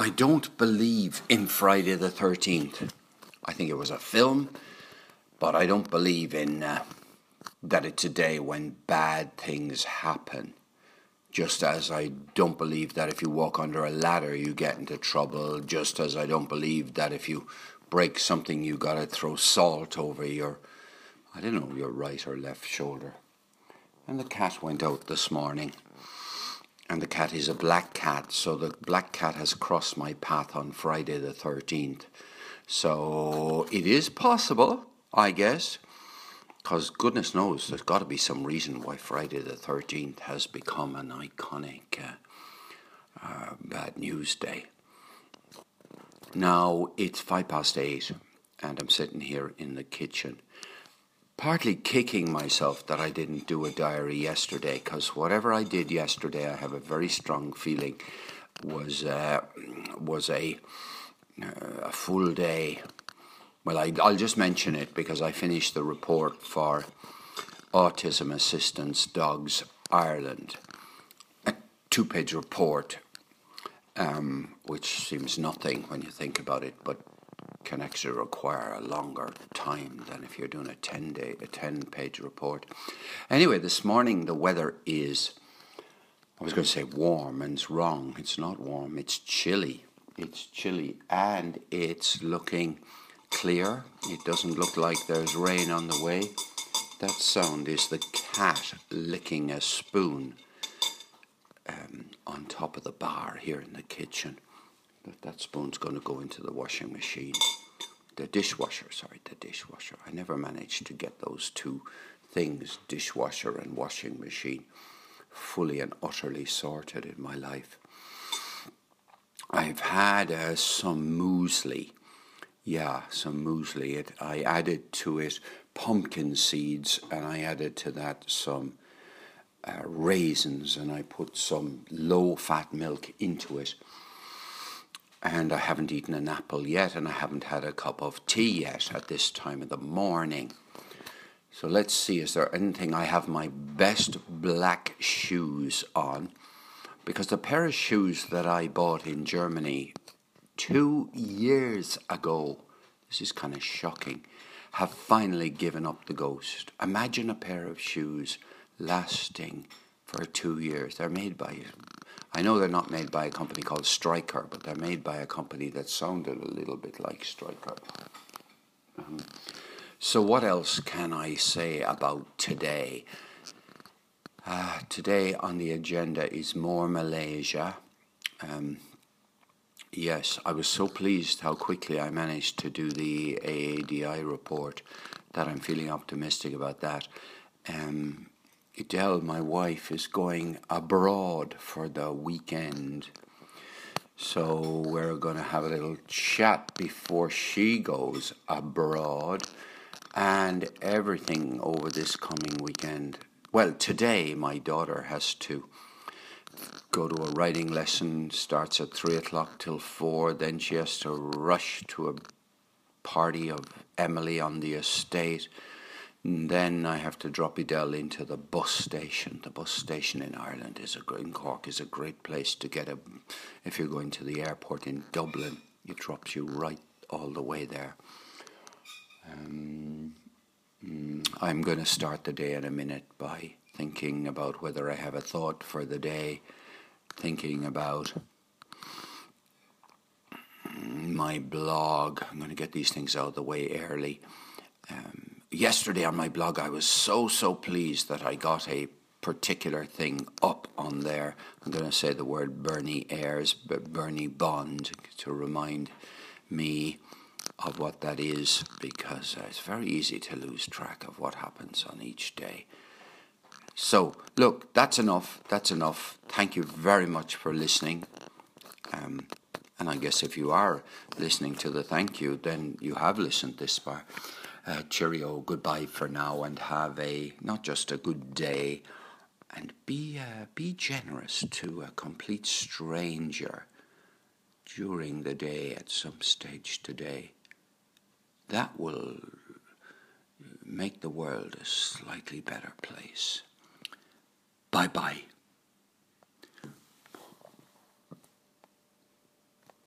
I don't believe in Friday the 13th. I think it was a film, but I don't believe in that it's a day when bad things happen. Just as I don't believe that if you walk under a ladder you get into trouble, just as I don't believe that if you break something you gotta throw salt over your right or left shoulder. And the cat went out this morning. And the cat is a black cat, so the black cat has crossed my path on Friday the 13th. So it is possible, I guess, because goodness knows there's got to be some reason why Friday the 13th has become an iconic bad news day. Now it's 8:05 and I'm sitting here in the kitchen, partly kicking myself that I didn't do a diary yesterday, because whatever I did yesterday, I have a very strong feeling was a full day. Well, I'll just mention it because I finished the report for Autism Assistance Dogs Ireland, a 2-page report, which seems nothing when you think about it, but can actually require a longer time than if you're doing a 10-page report. Anyway, this morning the weather is, I was going to say warm, and it's wrong. It's not warm, it's chilly. It's chilly and it's looking clear. It doesn't look like there's rain on the way. That sound is the cat licking a spoon on top of the bar here in the kitchen. That spoon's going to go into the washing machine. The dishwasher. I never managed to get those two things, dishwasher and washing machine, fully and utterly sorted in my life. I've had some muesli. I added to it pumpkin seeds, and I added to that some raisins, and I put some low-fat milk into it. And I haven't eaten an apple yet, and I haven't had a cup of tea yet at this time of the morning. So let's see, is there anything? I have my best black shoes on, because the pair of shoes that I bought in Germany 2 years ago, this is kind of shocking, have finally given up the ghost. Imagine a pair of shoes lasting for 2 years. They're made by, I know they're not made by a company called Stryker, but they're made by a company that sounded a little bit like Stryker. So what else can I say about today? Today on the agenda is more Malaysia. Yes, I was so pleased how quickly I managed to do the AADI report that I'm feeling optimistic about that. Adele, my wife, is going abroad for the weekend. So we're going to have a little chat before she goes abroad and everything over this coming weekend. Well, today my daughter has to go to a writing lesson, starts at 3 o'clock till 4. Then she has to rush to a party of Emily on the estate. And then I have to drop Adele into the bus station. The bus station in Ireland in Cork is a great place to get if you're going to the airport in Dublin, it drops you right all the way there. I'm going to start the day in a minute by thinking about whether I have a thought for the day, thinking about my blog. I'm going to get these things out of the way early. Yesterday on my blog, I was so pleased that I got a particular thing up on there. I'm going to say the word Bernie Ayres, but Bernie Bond, to remind me of what that is, because it's very easy to lose track of what happens on each day. So, look, that's enough. Thank you very much for listening. And I guess if you are listening to the thank you, then you have listened this far. Cheerio, goodbye for now, and have not just a good day, and be generous to a complete stranger during the day at some stage today. That will make the world a slightly better place. Bye-bye.